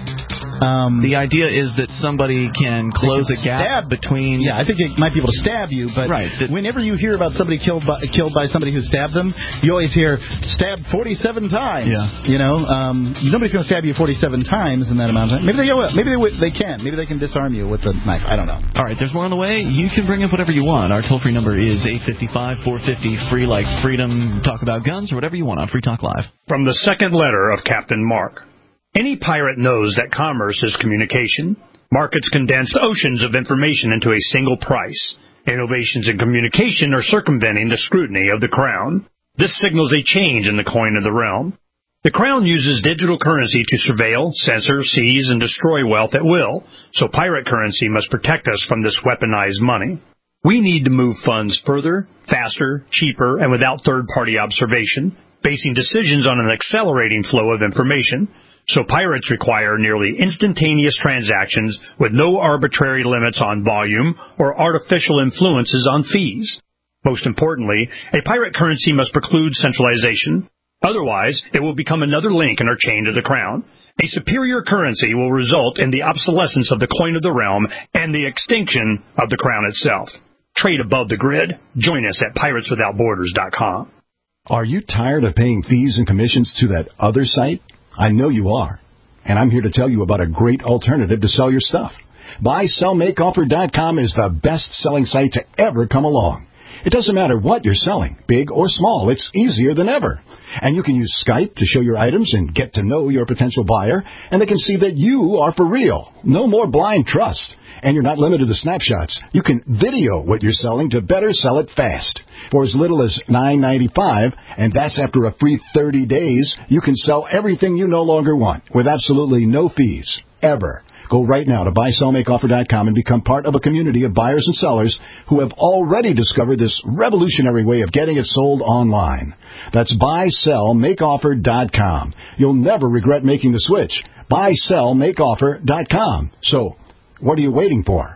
Um, the idea is that somebody can close can a gap stab, between... Yeah, I think they might be able to stab you, but right, that, whenever you hear about somebody killed by, killed by somebody who stabbed them, you always hear, stabbed forty-seven times. Yeah. You know, um, nobody's going to stab you forty-seven times in that amount of time. Maybe they maybe they, they can. Maybe they can disarm you with the knife. I don't know. All right, there's more on the way. You can bring up whatever you want. Our toll-free number is eight five five, four five zero, free like freedom, talk about guns, or whatever you want on Free Talk Live. From the second letter of Captain Mark. Any pirate knows that commerce is communication. Markets condense oceans of information into a single price. Innovations in communication are circumventing the scrutiny of the crown. This signals a change in the coin of the realm. The crown uses digital currency to surveil, censor, seize, and destroy wealth at will, so pirate currency must protect us from this weaponized money. We need to move funds further, faster, cheaper, and without third-party observation, basing decisions on an accelerating flow of information. So pirates require nearly instantaneous transactions with no arbitrary limits on volume or artificial influences on fees. Most importantly, a pirate currency must preclude centralization. Otherwise, it will become another link in our chain to the crown. A superior currency will result in the obsolescence of the coin of the realm and the extinction of the crown itself. Trade above the grid. Join us at pirates without borders dot com. Are you tired of paying fees and commissions to that other site? I know you are. And I'm here to tell you about a great alternative to sell your stuff. buy sell make offer dot com is the best-selling site to ever come along. It doesn't matter what you're selling, big or small, it's easier than ever. And you can use Skype to show your items and get to know your potential buyer, and they can see that you are for real. No more blind trust. And you're not limited to snapshots. You can video what you're selling to better sell it fast. For as little as nine ninety-five, and that's after a free thirty days, you can sell everything you no longer want with absolutely no fees, ever. Go right now to buy sell make offer dot com and become part of a community of buyers and sellers who have already discovered this revolutionary way of getting it sold online. That's buy sell make offer dot com. You'll never regret making the switch. buy sell make offer dot com. So, what are you waiting for?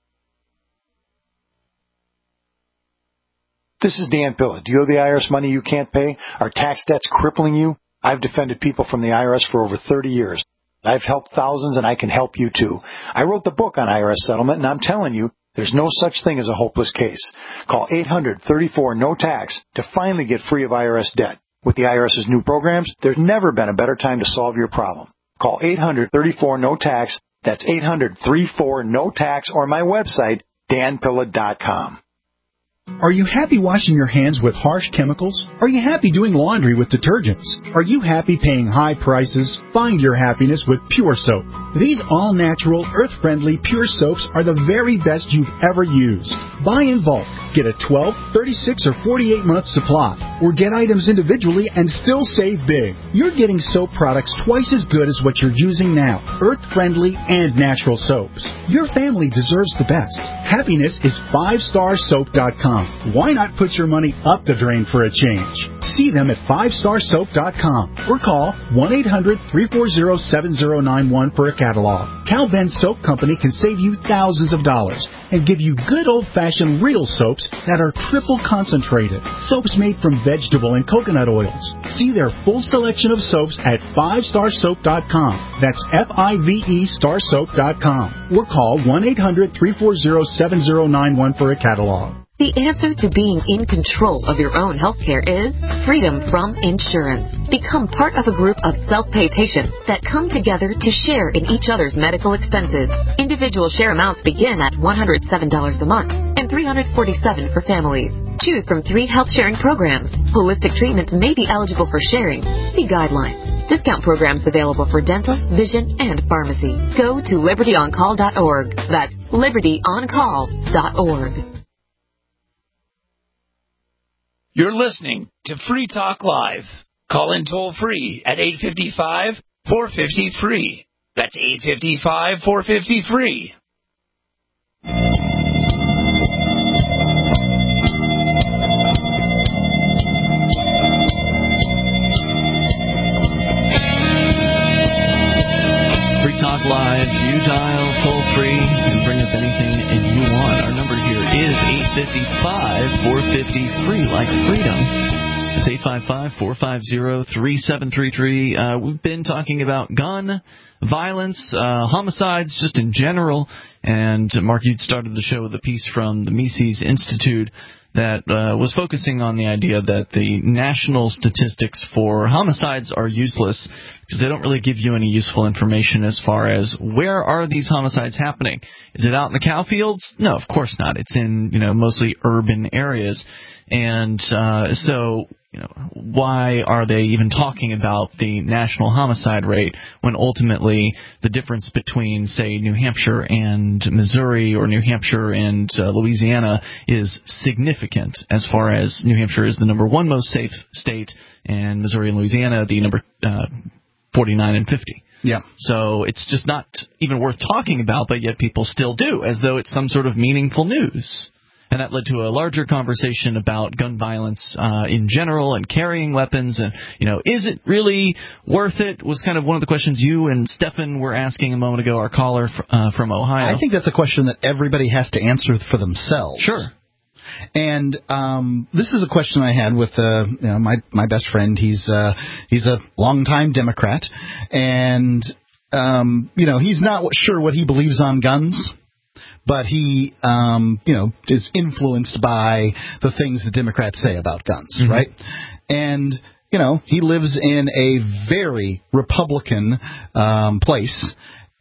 This is Dan Pilla. Do you owe the I R S money you can't pay? Are tax debts crippling you? I've defended people from the I R S for over thirty years. I've helped thousands, and I can help you too. I wrote the book on I R S settlement, and I'm telling you, there's no such thing as a hopeless case. Call eight hundred, thirty-four, no tax to finally get free of I R S debt. With the IRS's new programs, there's never been a better time to solve your problem. Call eight hundred, thirty-four, no tax. That's eight hundred, thirty-four, no tax, or my website, dan pilla dot com. Are you happy washing your hands with harsh chemicals? Are you happy doing laundry with detergents? Are you happy paying high prices? Find your happiness with Pure Soap. These all-natural, earth-friendly Pure Soaps are the very best you've ever used. Buy in bulk. Get a twelve, thirty-six, or forty-eight month supply. Or get items individually and still save big. You're getting soap products twice as good as what you're using now. Earth-friendly and natural soaps. Your family deserves the best. Happiness is five star soap dot com. Why not put your money up the drain for a change? See them at five star soap dot com or call one eight hundred, three four zero, seven zero nine one for a catalog. Cal Ben Soap Company can save you thousands of dollars and give you good old-fashioned real soaps that are triple concentrated. Soaps made from vegetable and coconut oils. See their full selection of soaps at five star soap dot com. That's F I V E star soap dot com or call one eight hundred, three four zero, seven zero nine one for a catalog. The answer to being in control of your own healthcare is freedom from insurance. Become part of a group of self-pay patients that come together to share in each other's medical expenses. Individual share amounts begin at one hundred seven dollars a month and three hundred forty-seven dollars for families. Choose from three health sharing programs. Holistic treatments may be eligible for sharing. See guidelines. Discount programs available for dental, vision, and pharmacy. Go to liberty on call dot org. That's liberty on call dot org. You're listening to Free Talk Live. Call in toll free at eight five five, four five zero, free. That's eight five five, four five zero, free. Free Talk Live. You dial toll free. You can bring up anything you want. Our number here is eight five five, four five zero, free, like freedom. It's eight five five, four five zero, three seven three three. Uh, we've been talking about gun violence, uh, homicides just in general. And, uh, Mark, you'd started the show with a piece from the Mises Institute that uh, was focusing on the idea that the national statistics for homicides are useless because they don't really give you any useful information as far as where are these homicides happening. Is it out in the cow fields? No, of course not. It's in, you know, mostly urban areas. And uh, so, you know, why are they even talking about the national homicide rate when ultimately the difference between, say, New Hampshire and Missouri or New Hampshire and uh, Louisiana is significant as far as New Hampshire is the number one most safe state and Missouri and Louisiana the number uh, forty-nine and fifty. Yeah. So it's just not even worth talking about, but yet people still do, as though it's some sort of meaningful news. And that led to a larger conversation about gun violence uh, in general and carrying weapons. And, you know, is it really worth it was kind of one of the questions you and Stefan were asking a moment ago, our caller f- uh, from Ohio. I think that's a question that everybody has to answer for themselves. Sure. And um, this is a question I had with uh, you know, my my best friend. He's uh, he's a longtime Democrat, and um, you know he's not sure what he believes on guns. But he, um, you know, is influenced by the things the Democrats say about guns, mm-hmm. right? And, you know, he lives in a very Republican um, place,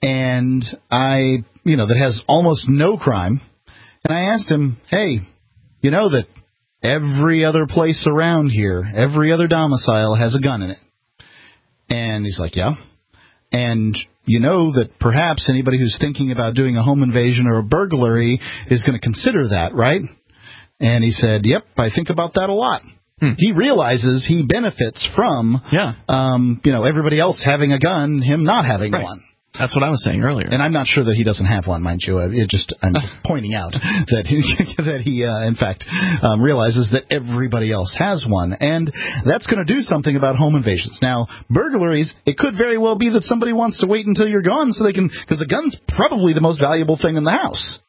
and I, you know, that has almost no crime. And I asked him, hey, you know that every other place around here, every other domicile has a gun in it. And he's like, yeah. And you know that perhaps anybody who's thinking about doing a home invasion or a burglary is going to consider that, right? And he said, yep, I think about that a lot. Hmm. He realizes he benefits from, yeah. um, you know, everybody else having a gun, him not having right. one. That's what I was saying earlier. And I'm not sure that he doesn't have one, mind you. It just I'm just pointing out that he, that he uh, in fact, um, realizes that everybody else has one. And that's going to do something about home invasions. Now, burglaries, it could very well be that somebody wants to wait until you're gone so they can, because the gun's probably the most valuable thing in the house.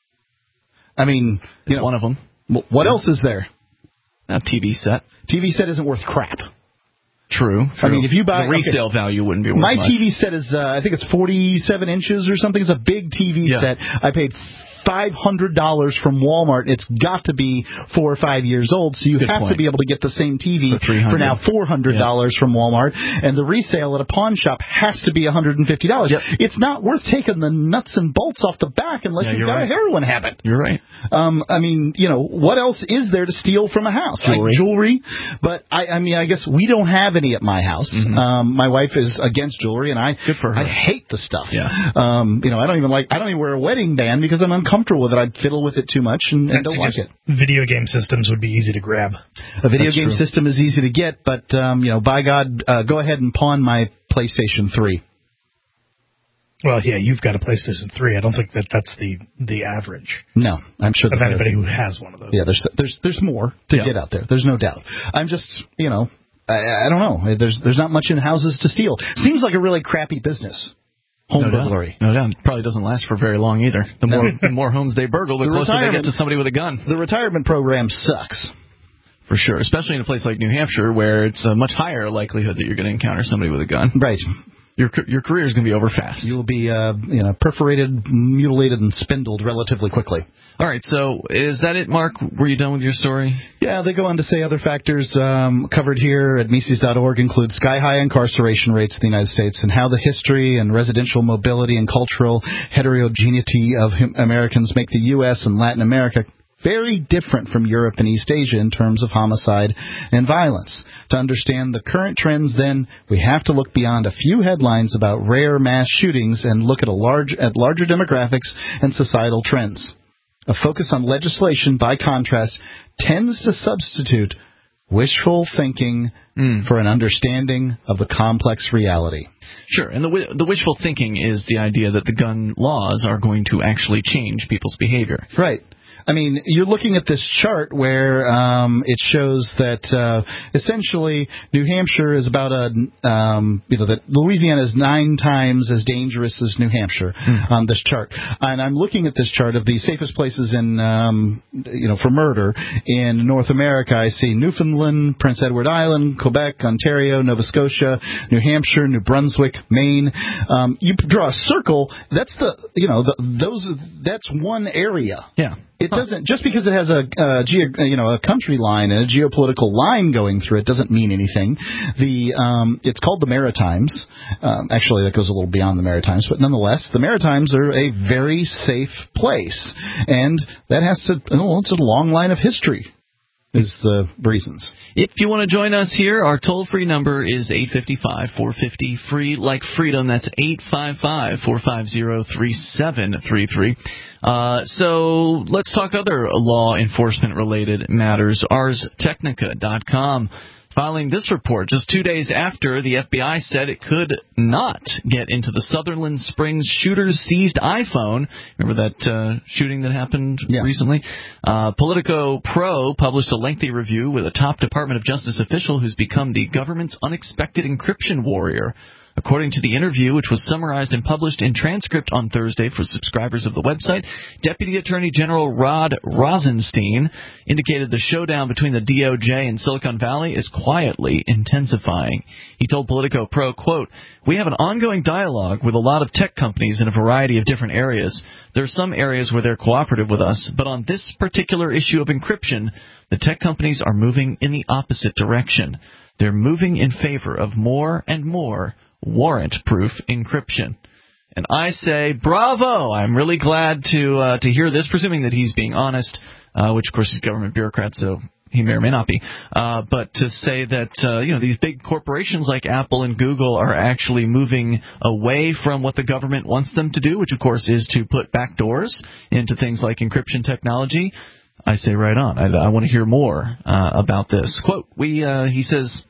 I mean, you it's know, one of them. What yeah. else is there? A T V set. T V set isn't worth crap. True, true. I mean, if you buy the resale okay, value wouldn't be worth my much. T V set is uh, I think it's forty-seven inches or something. It's a big T V yeah. set. I paid five hundred dollars from Walmart. It's got to be four or five years old, so you Good have point. to be able to get the same T V for, for now four hundred dollars yeah. from Walmart, and the resale at a pawn shop has to be one hundred fifty dollars. Yep. It's not worth taking the nuts and bolts off the back unless Yeah, you've you're got right. a heroin habit. You're right. Um, I mean, you know, what else is there to steal from a house? Jewelry. Like jewelry, but I, I mean, I guess we don't have any at my house. Mm-hmm. Um, my wife is against jewelry, and I, Good for her. I hate the stuff. Yeah. Um, you know, I don't even like, I don't even wear a wedding band because I'm uncomfortable with it. I'd fiddle with it too much and, and don't like it. Video game systems would be easy to grab. A video That's game true. system is easy to get, but um, you know, by God, uh, go ahead and pawn my PlayStation three. Well, yeah, you've got a PlayStation three. I don't think that that's the the average. No, I'm sure of that anybody who has one of those. Yeah, there's there's there's more to Yeah. get out there. There's no doubt. I'm just, you know, I, I don't know. There's there's not much in houses to steal. Seems like a really crappy business. Home no burglary. Doubt. No doubt. It probably doesn't last for very long either. The more the more homes they burgle, the, The closer they retirement- get to somebody with a gun. The retirement program sucks. For sure, especially in a place like New Hampshire where it's a much higher likelihood that you're going to encounter somebody with a gun. Right. Your your career is going to be over fast. You will be, uh, you know, perforated, mutilated, and spindled relatively quickly. All right, so is that it, Mark? Were you done with your story? Yeah, they go on to say other factors um, covered here at Mises dot org include sky-high incarceration rates in the United States and how the history and residential mobility and cultural heterogeneity of him- Americans make the U S and Latin America very different from Europe and East Asia in terms of homicide and violence. To understand the current trends, then, we have to look beyond a few headlines about rare mass shootings and look at a large at larger demographics and societal trends. A focus on legislation, by contrast, tends to substitute wishful thinking mm. for an understanding of the complex reality. Sure, and the the wishful thinking is the idea that the gun laws are going to actually change people's behavior. Right. I mean, you're looking at this chart where um, it shows that uh, essentially New Hampshire is about a, um, you know, that Louisiana is nine times as dangerous as New Hampshire hmm. on this chart. And I'm looking at this chart of the safest places in, um, you know, for murder in North America. I see Newfoundland, Prince Edward Island, Quebec, Ontario, Nova Scotia, New Hampshire, New Brunswick, Maine. Um, you draw a circle. That's the, you know, the, those. That's one area. Yeah. It doesn't, just because it has a, a geo, you know, a country line and a geopolitical line going through it doesn't mean anything. The um, it's called the Maritimes. Um, actually, that goes a little beyond the Maritimes, but nonetheless, the Maritimes are a very safe place, and that has to. Well, it's a long line of history. Is the reasons. If you want to join us here, our toll-free number is eight five five, four five zero, free like freedom. That's eight five five, four five zero, three seven three three. Uh, so let's talk other law enforcement-related matters. Ars Technica dot com filing this report just two days after the F B I said it could not get into the Sutherland Springs shooter's seized iPhone. Remember that uh, shooting that happened yeah. recently? Uh, Politico Pro published a lengthy review with a top Department of Justice official who's become the government's unexpected encryption warrior. According to the interview, which was summarized and published in transcript on Thursday for subscribers of the website, Deputy Attorney General Rod Rosenstein indicated the showdown between the D O J and Silicon Valley is quietly intensifying. He told Politico Pro, quote, "We have an ongoing dialogue with a lot of tech companies in a variety of different areas. There are some areas where they're cooperative with us, but on this particular issue of encryption, the tech companies are moving in the opposite direction. They're moving in favor of more and more warrant-proof encryption." And I say, bravo! I'm really glad to uh, to hear this, presuming that he's being honest, uh, which, of course, he's a government bureaucrat, so he may or may not be. Uh, but to say that, uh, you know, these big corporations like Apple and Google are actually moving away from what the government wants them to do, which, of course, is to put backdoors into things like encryption technology, I say right on. I, I want to hear more uh, about this. Quote, we, uh, he says...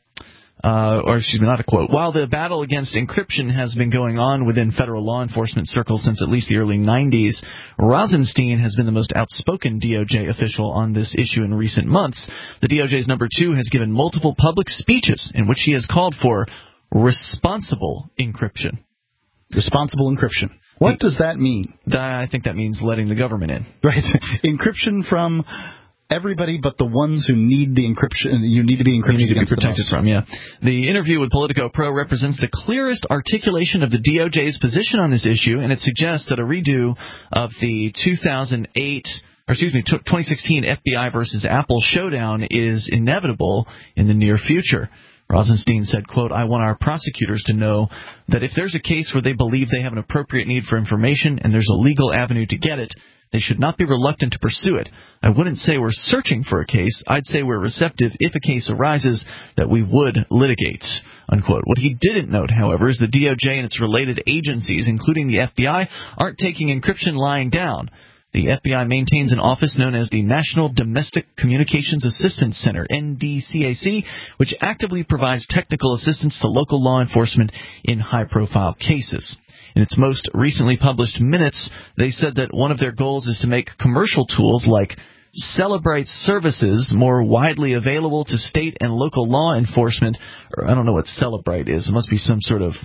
Uh, or excuse me, not a quote. While the battle against encryption has been going on within federal law enforcement circles since at least the early nineties, Rosenstein has been the most outspoken D O J official on this issue in recent months. The D O J's number two has given multiple public speeches in which he has called for responsible encryption. Responsible encryption. What does that mean? I think that means letting the government in. Right. Encryption from everybody but the ones who need the encryption. You need to be encrypted You need to be against the protected most. from, yeah. The interview with Politico Pro represents the clearest articulation of the D O J's position on this issue, and it suggests that a redo of the two thousand eight, or excuse me, twenty sixteen F B I versus Apple showdown is inevitable in the near future. Rosenstein said, quote, I want our prosecutors to know that if there's a case where they believe they have an appropriate need for information and there's a legal avenue to get it, they should not be reluctant to pursue it. I wouldn't say we're searching for a case. I'd say we're receptive if a case arises that we would litigate, unquote. What he didn't note, however, is the D O J and its related agencies, including the F B I, aren't taking encryption lying down. The F B I maintains an office known as the National Domestic Communications Assistance Center, N D C A C, which actively provides technical assistance to local law enforcement in high-profile cases. In its most recently published minutes, they said that one of their goals is to make commercial tools like Celebrite services more widely available to state and local law enforcement. Or I don't know what Celebrite is. It must be some sort of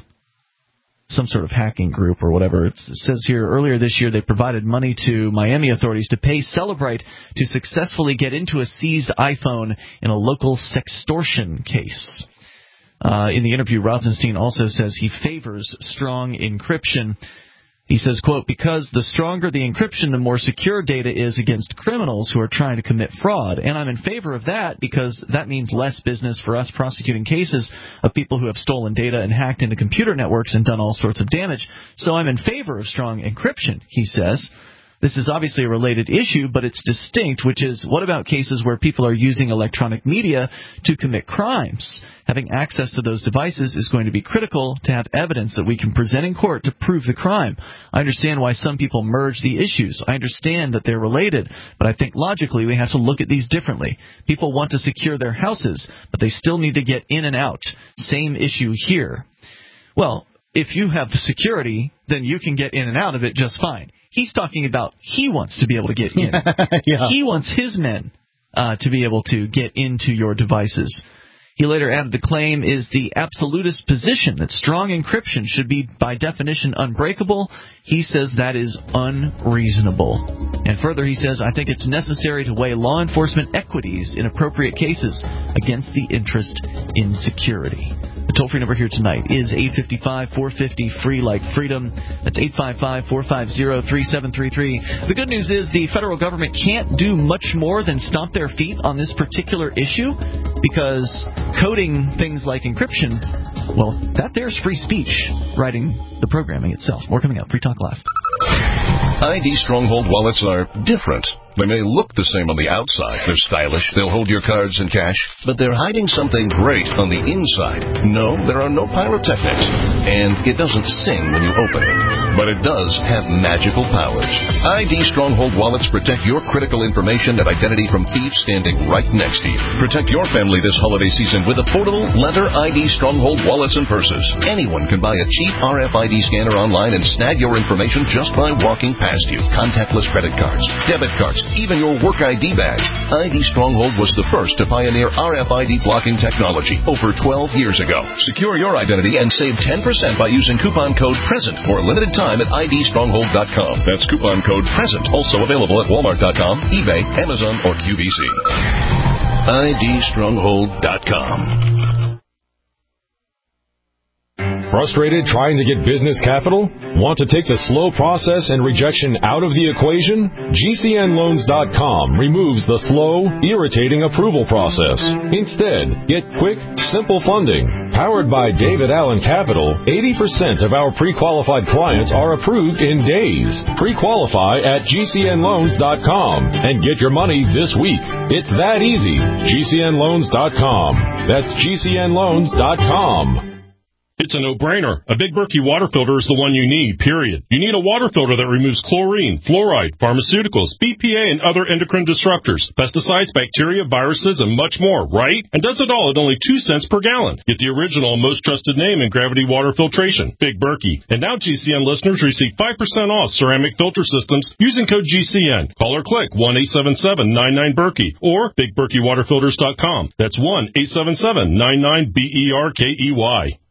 some sort of hacking group or whatever. It says here earlier this year they provided money to Miami authorities to pay Celebrite to successfully get into a seized iPhone in a local sextortion case. Uh, in the interview, Rosenstein also says he favors strong encryption. He says, quote, because the stronger the encryption, the more secure data is against criminals who are trying to commit fraud. And I'm in favor of that because that means less business for us prosecuting cases of people who have stolen data and hacked into computer networks and done all sorts of damage. So I'm in favor of strong encryption, he says. This is obviously a related issue, but it's distinct, which is, what about cases where people are using electronic media to commit crimes? Having access to those devices is going to be critical to have evidence that we can present in court to prove the crime. I understand why some people merge the issues. I understand that they're related, but I think logically we have to look at these differently. People want to secure their houses, but they still need to get in and out. Same issue here. Well, if you have security, then you can get in and out of it just fine. He's talking about he wants to be able to get in. Yeah. He wants his men uh, to be able to get into your devices. He later added the claim is the absolutist position that strong encryption should be by definition unbreakable. He says that is unreasonable. And further, he says, I think it's necessary to weigh law enforcement equities in appropriate cases against the interest in security. The toll-free number here tonight is eight five five, four five zero, free like freedom. That's eight five five, four five zero, three seven three three. The good news is the federal government can't do much more than stomp their feet on this particular issue because coding things like encryption, well, that there's free speech, writing the programming itself. More coming up. Free Talk Live. I D Stronghold wallets are different. They may look the same on the outside. They're stylish. They'll hold your cards and cash. But they're hiding something great on the inside. No, there are no pyrotechnics. And it doesn't sing when you open it. But it does have magical powers. I D Stronghold wallets protect your critical information and identity from thieves standing right next to you. Protect your family this holiday season with affordable leather I D Stronghold wallets and purses. Anyone can buy a cheap R F I D scanner online and snag your information just by walking past you. Contactless credit cards, debit cards, even your work I D badge. I D Stronghold was the first to pioneer R F I D blocking technology over twelve years ago. Secure your identity and save ten percent by using coupon code PRESENT for a limited time at I D stronghold dot com. That's coupon code PRESENT. Also available at walmart dot com, eBay, Amazon, or Q V C. I D stronghold dot com. Frustrated trying to get business capital? Want to take the slow process and rejection out of the equation? G C N loans dot com removes the slow, irritating approval process. Instead, get quick, simple funding. Powered by David Allen Capital, eighty percent of our pre-qualified clients are approved in days. Pre-qualify at G C N loans dot com and get your money this week. It's that easy. G C N loans dot com. That's G C N loans dot com. It's a no-brainer. A Big Berkey water filter is the one you need, period. You need a water filter that removes chlorine, fluoride, pharmaceuticals, B P A, and other endocrine disruptors, pesticides, bacteria, viruses, and much more, right? And does it all at only two cents per gallon. Get the original and most trusted name in gravity water filtration, Big Berkey. And now G C N listeners receive five percent off ceramic filter systems using code G C N. Call or click one eight seven seven, nine nine, Berkey or big berkey water filters dot com. That's one eight seven seven, nine nine, B E R K E Y.